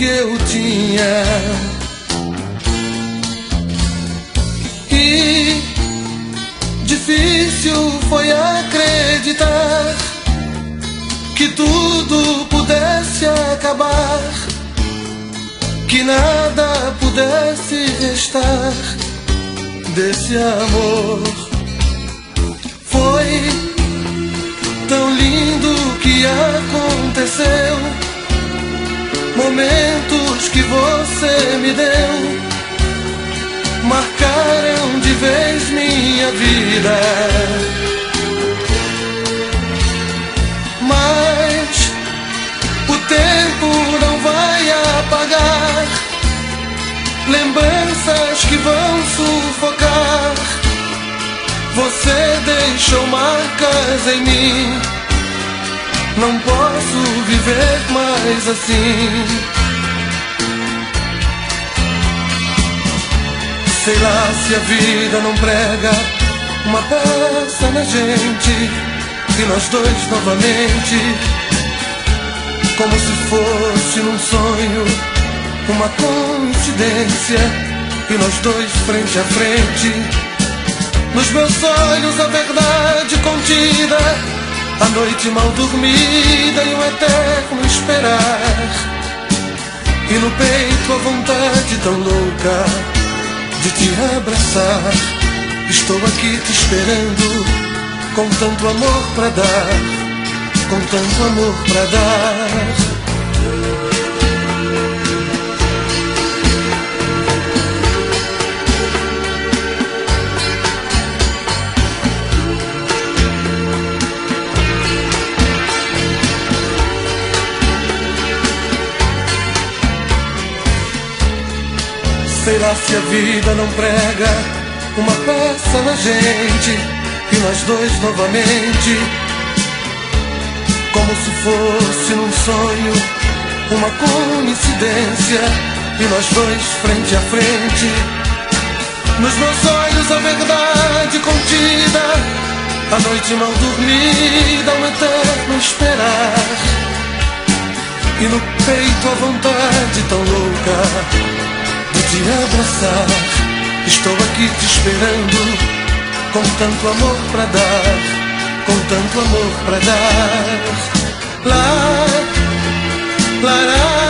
que eu tinha. E difícil foi acreditar que tudo pudesse acabar, que nada pudesse restar desse amor. Foi tão lindo o que aconteceu, momentos que você me deu marcaram de vez minha vida. Mas o tempo não vai apagar lembranças que vão sufocar. Você deixou marcas em mim, não posso viver mais assim. Sei lá se a vida não prega uma peça na gente, e nós dois novamente, como se fosse num sonho, uma coincidência, e nós dois frente a frente. Nos meus olhos a verdade contida, a noite mal dormida e um eterno esperar, e no peito a vontade tão louca de te abraçar. Estou aqui te esperando, com tanto amor pra dar, com tanto amor pra dar. Sei lá se a vida não prega uma peça na gente, e nós dois novamente, como se fosse num sonho, uma coincidência, e nós dois frente a frente. Nos meus olhos a verdade contida, a noite mal dormida, um eterno esperar, e no peito a vontade tão louca de te abraçar. Estou aqui te esperando, com tanto amor pra dar, com tanto amor pra dar. Lá, lá, lá.